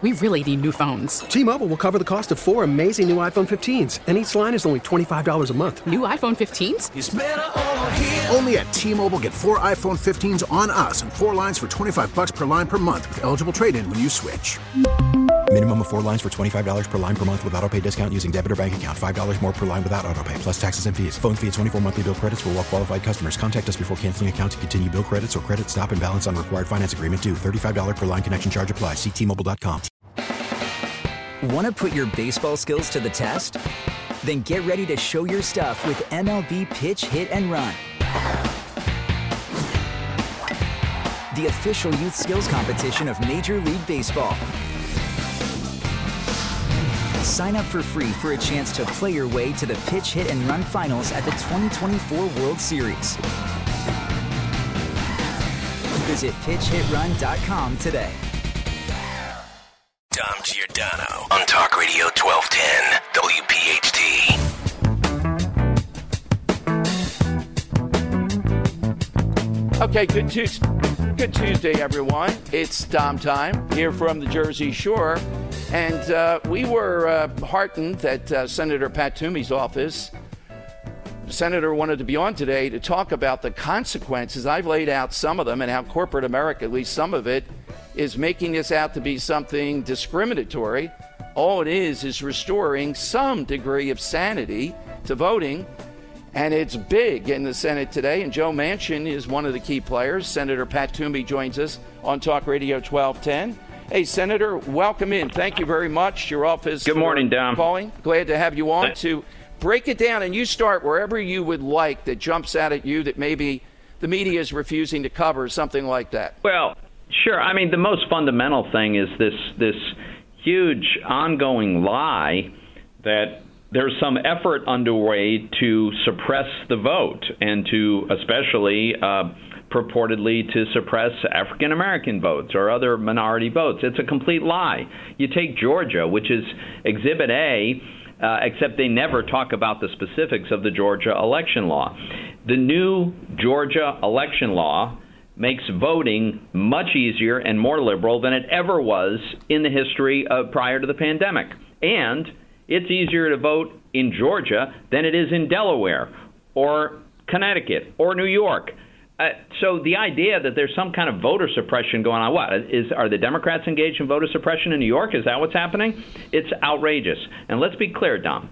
We really need new phones. T-Mobile will cover the cost of 4 amazing new iPhone 15s, and each line is only $25 a month. New iPhone 15s? It's better over here. Only at T-Mobile, get 4 iPhone 15s on us and 4 lines for $25 per line per month with eligible trade-in when you switch. Minimum of 4 lines for $25 per line per month with autopay discount using debit or bank account. $5 more per line without autopay, plus taxes and fees. Phone fee at 24 monthly bill credits for well-qualified customers. Contact us before canceling account to continue bill credits or credit stop and balance on required finance agreement due. $35 per line connection charge applies. See T-Mobile.com. Want to put your baseball skills to the test? Then get ready to show your stuff with MLB Pitch, Hit, and Run. The official youth skills competition of Major League Baseball. Sign up for free for a chance to play your way to the Pitch, Hit, and Run finals at the 2024 World Series. Visit pitchhitrun.com today. Dom Giordano on Talk Radio 1210 WPHT. Okay, good Tuesday, everyone. It's Dom time here from the Jersey Shore. And we were heartened that Senator Pat Toomey's office, the senator wanted to be on today to talk about the consequences. I've laid out some of them and how corporate America, at least some of it, is making this out to be something discriminatory. All it is restoring some degree of sanity to voting. And it's big in the Senate today. And Joe Manchin is one of the key players. Senator Pat Toomey joins us on Talk Radio 1210. Hey, Senator, welcome in. Thank you very much. Your office. Good morning, Dom. Calling. Glad to have you on to break it down. And you start wherever you would like that jumps out at you that maybe the media is refusing to cover, something like that. Well, sure. I mean, the most fundamental thing is this huge ongoing lie that there's some effort underway to suppress the vote and to especially purportedly to suppress African-American votes or other minority votes. It's a complete lie. You take Georgia, which is Exhibit A, except they never talk about the specifics of the Georgia election law. The new Georgia election law makes voting much easier and more liberal than it ever was in the history prior to the pandemic. And it's easier to vote in Georgia than it is in Delaware or Connecticut or New York. So the idea that there's some kind of voter suppression going on, are the Democrats engaged in voter suppression in New York? Is that what's happening? It's outrageous. And let's be clear, Dom.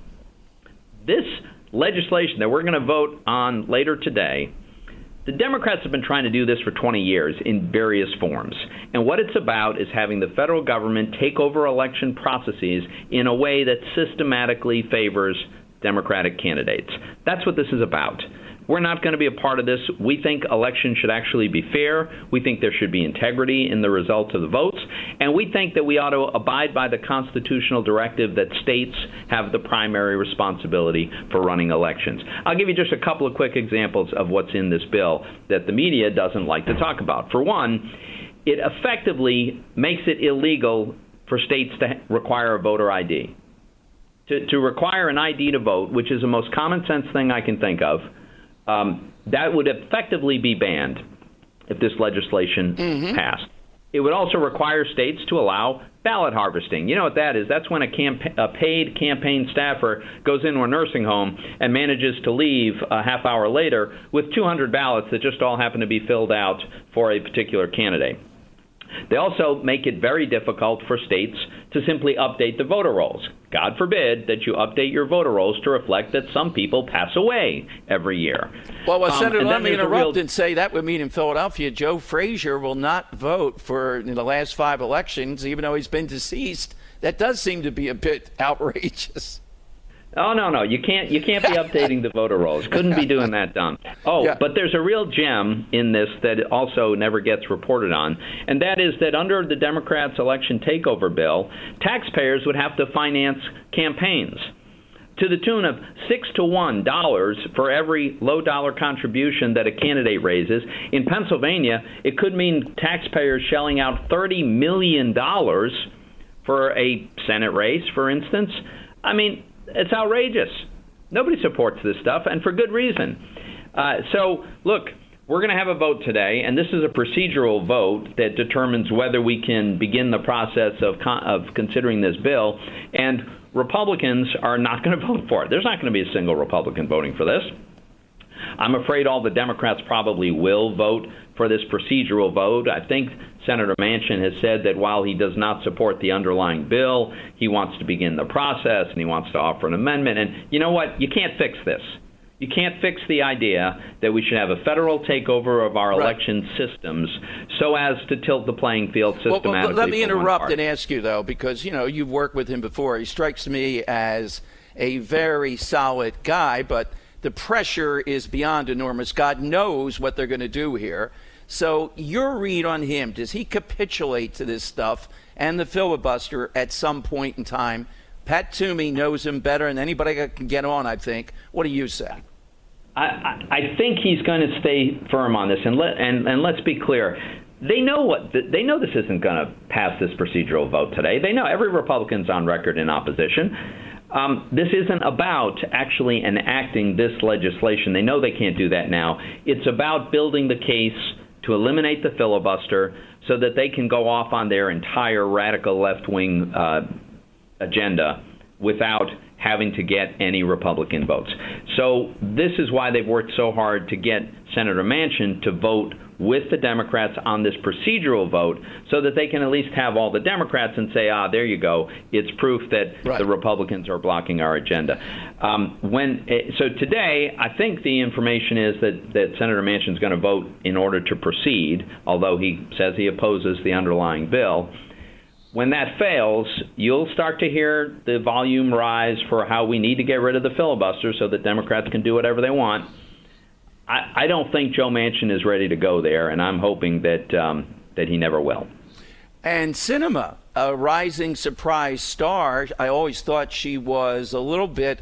This legislation that we're going to vote on later today, the Democrats have been trying to do this for 20 years in various forms. And what it's about is having the federal government take over election processes in a way that systematically favors Democratic candidates. That's what this is about. We're not going to be a part of this. We think elections should actually be fair. We think there should be integrity in the results of the votes. And we think that we ought to abide by the constitutional directive that states have the primary responsibility for running elections. I'll give you just a couple of quick examples of what's in this bill that the media doesn't like to talk about. For one, it effectively makes it illegal for states to require a voter ID. To require an ID to vote, which is the most common sense thing I can think of, that would effectively be banned if this legislation passed. It would also require states to allow ballot harvesting. You know what that is? That's when a paid campaign staffer goes into a nursing home and manages to leave a half hour later with 200 ballots that just all happen to be filled out for a particular candidate. They also make it very difficult for states to simply update the voter rolls. God forbid that you update your voter rolls to reflect that some people pass away every year. Well, Senator, let me interrupt and say that would mean in Philadelphia, Joe Frazier will not vote for the last 5 elections, even though he's been deceased. That does seem to be a bit outrageous. Oh, no. You can't be updating the voter rolls. Couldn't be doing that, Don. But there's a real gem in this that also never gets reported on, and that is that under the Democrats' election takeover bill, taxpayers would have to finance campaigns to the tune of $6 to $1 for every low-dollar contribution that a candidate raises. In Pennsylvania, it could mean taxpayers shelling out $30 million for a Senate race, for instance. I mean, it's outrageous. Nobody supports this stuff, and for good reason. So, look, we're going to have a vote today, and this is a procedural vote that determines whether we can begin the process of considering this bill. And Republicans are not going to vote for it. There's not going to be a single Republican voting for this. I'm afraid all the Democrats probably will vote for this procedural vote. I think Senator Manchin has said that while he does not support the underlying bill, he wants to begin the process and he wants to offer an amendment. And you know what? You can't fix this. You can't fix the idea that we should have a federal takeover of our election systems so as to tilt the playing field systematically. Well, let me interrupt and ask you, though, because, you've worked with him before. He strikes me as a very solid guy, but the pressure is beyond enormous. God knows what they're going to do here. So your read on him, does he capitulate to this stuff and the filibuster at some point in time? Pat Toomey knows him better than anybody that can get on, I think. What do you say? I think he's going to stay firm on this, and let's be clear. They know this isn't going to pass this procedural vote today. They know every Republican's on record in opposition. This isn't about actually enacting this legislation. They know they can't do that now. It's about building the case to eliminate the filibuster so that they can go off on their entire radical left-wing agenda without having to get any Republican votes. So this is why they've worked so hard to get Senator Manchin to vote with the Democrats on this procedural vote so that they can at least have all the Democrats and say, there you go. It's proof that the Republicans are blocking our agenda. So today, I think the information is that Senator Manchin is going to vote in order to proceed, although he says he opposes the underlying bill. When that fails, you'll start to hear the volume rise for how we need to get rid of the filibuster so that Democrats can do whatever they want. I don't think Joe Manchin is ready to go there, and I'm hoping that he never will. And Sinema, a rising surprise star, I always thought she was a little bit,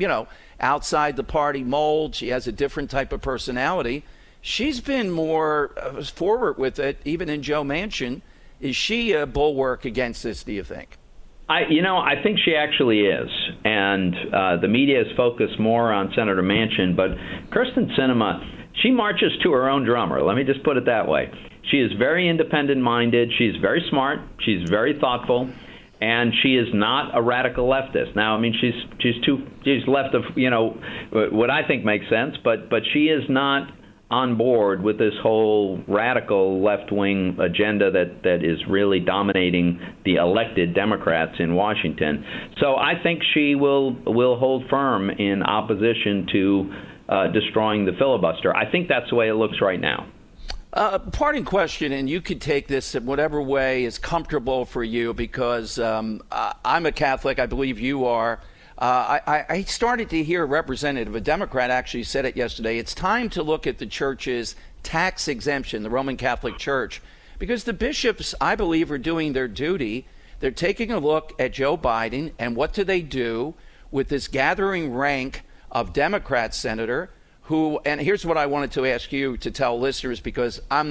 outside the party mold. She has a different type of personality. She's been more forward with it, even in Joe Manchin. Is she a bulwark against this, do you think? I think she actually is. And the media is focused more on Senator Manchin. But Kyrsten Sinema, she marches to her own drummer. Let me just put it that way. She is very independent-minded. She's very smart. She's very thoughtful. And she is not a radical leftist. Now, I mean, she's left of, what I think makes sense. But she is not on board with this whole radical left-wing agenda that is really dominating the elected Democrats in Washington. So I think she will hold firm in opposition to destroying the filibuster. I think that's the way it looks right now. Parting question, and you could take this in whatever way is comfortable for you, because I'm a Catholic. I believe you are. I started to hear a representative, a Democrat actually said it yesterday, it's time to look at the church's tax exemption, the Roman Catholic Church, because the bishops, I believe, are doing their duty. They're taking a look at Joe Biden, and what do they do with this gathering rank of Democrat senator who, and here's what I wanted to ask you to tell listeners, because I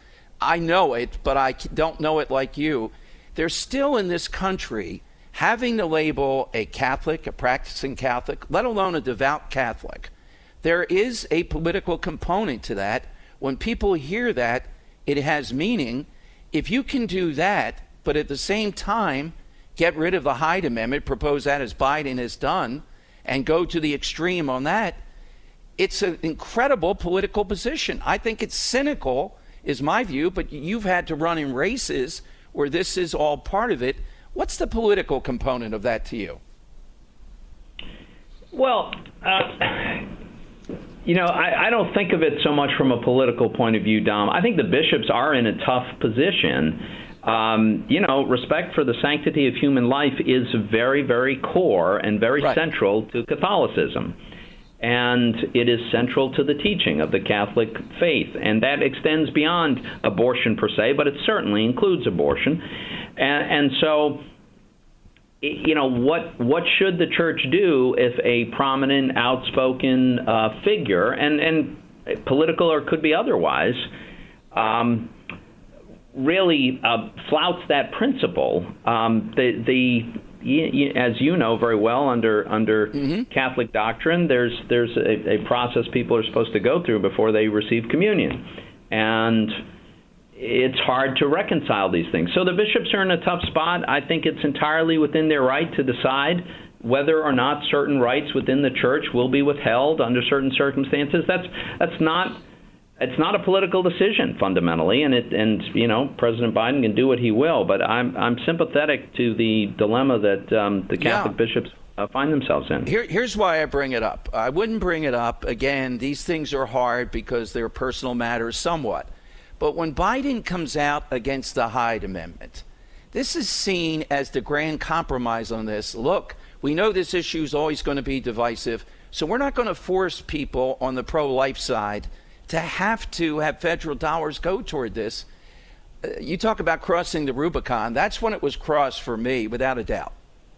know it, but I don't know it like you. They're still in this country having to label a Catholic, a practicing Catholic, let alone a devout Catholic. There is a political component to that. When people hear that, it has meaning. If you can do that, but at the same time get rid of the Hyde Amendment, propose that as Biden has done, and go to the extreme on that, it's an incredible political position. I think it's cynical, is my view, but you've had to run in races where this is all part of it. What's the political component of that to you? Well, I don't think of it so much from a political point of view, Dom. I think the bishops are in a tough position. Respect for the sanctity of human life is very, very core and very central to Catholicism. And it is central to the teaching of the Catholic faith. And that extends beyond abortion per se, but it certainly includes abortion. And so, what should the church do if a prominent, outspoken figure, and political or could be otherwise, really flouts that principle? as you know very well, under Catholic doctrine, there's a process people are supposed to go through before they receive communion, and it's hard to reconcile these things. So the bishops are in a tough spot. I think it's entirely within their right to decide whether or not certain rights within the church will be withheld under certain circumstances. It's not a political decision fundamentally, and President Biden can do what he will. But I'm sympathetic to the dilemma that the Catholic bishops find themselves in. Here's why I bring it up. I wouldn't bring it up again. These things are hard because they're personal matters somewhat. But when Biden comes out against the Hyde Amendment, this is seen as the grand compromise on this. Look, we know this issue is always going to be divisive, so we're not going to force people on the pro-life side to have federal dollars go toward this. You talk about crossing the Rubicon. That's when it was crossed for me, without a doubt.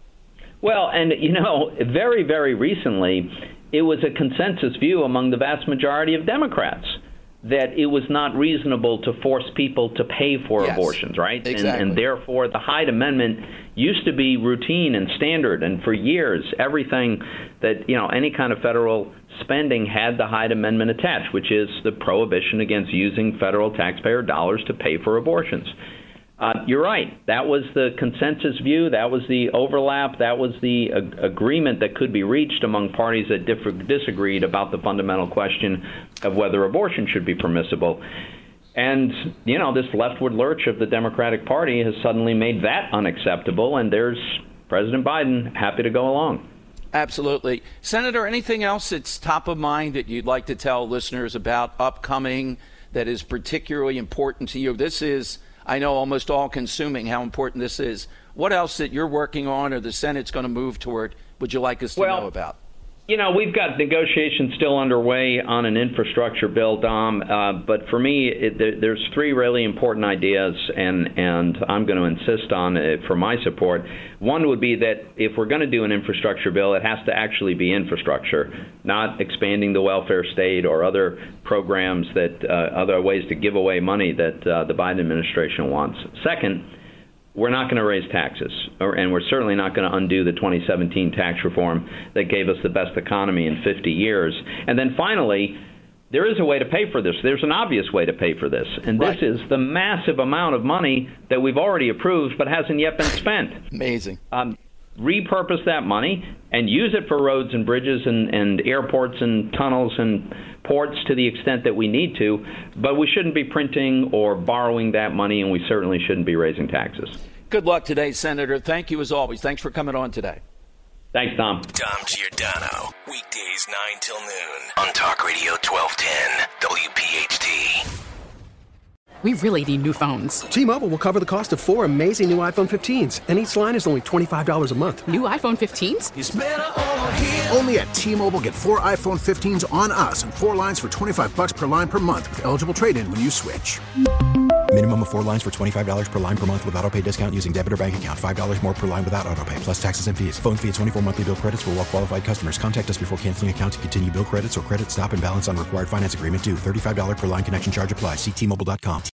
Well, and, very, very recently, it was a consensus view among the vast majority of Democrats that it was not reasonable to force people to pay for abortions, right? Exactly. And therefore, the Hyde Amendment used to be routine and standard, and for years, everything that, any kind of federal spending had the Hyde Amendment attached, which is the prohibition against using federal taxpayer dollars to pay for abortions. You're right. That was the consensus view. That was the overlap. That was the agreement that could be reached among parties that disagreed about the fundamental question of whether abortion should be permissible. And, this leftward lurch of the Democratic Party has suddenly made that unacceptable, and there's President Biden happy to go along. Absolutely. Senator, anything else that's top of mind that you'd like to tell listeners about upcoming that is particularly important to you? This is, I know, almost all-consuming how important this is. What else that you're working on or the Senate's going to move toward would you like us to know about? We've got negotiations still underway on an infrastructure bill, Dom. But for me, there's three really important ideas, and I'm going to insist on it for my support. One would be that if we're going to do an infrastructure bill, it has to actually be infrastructure, not expanding the welfare state or other programs that other ways to give away money that the Biden administration wants. Second, we're not going to raise taxes, and we're certainly not going to undo the 2017 tax reform that gave us the best economy in 50 years. And then finally, there is a way to pay for this. There's an obvious way to pay for this, and this is the massive amount of money that we've already approved but hasn't yet been spent. Amazing. Repurpose that money and use it for roads and bridges and airports and tunnels and ports to the extent that we need to, but we shouldn't be printing or borrowing that money, and we certainly shouldn't be raising taxes. Good luck today, Senator. Thank you as always. Thanks for coming on today. Thanks, Tom. Dom Giordano, weekdays 9 till noon on Talk Radio 1210 WPHT. We really need new phones. T-Mobile will cover the cost of 4 amazing new iPhone 15s, and each line is only $25 a month. New iPhone 15s? It's better over here. Only at T-Mobile, get 4 iPhone 15s on us and 4 lines for $25 per line per month with eligible trade-in when you switch. Minimum of 4 lines for $25 per line per month with autopay discount using debit or bank account. $5 more per line without autopay, plus taxes and fees. Phone fee at 24 monthly bill credits for well-qualified customers. Contact us before canceling account to continue bill credits or credit stop and balance on required finance agreement due. $35 per line connection charge applies. See T-Mobile.com.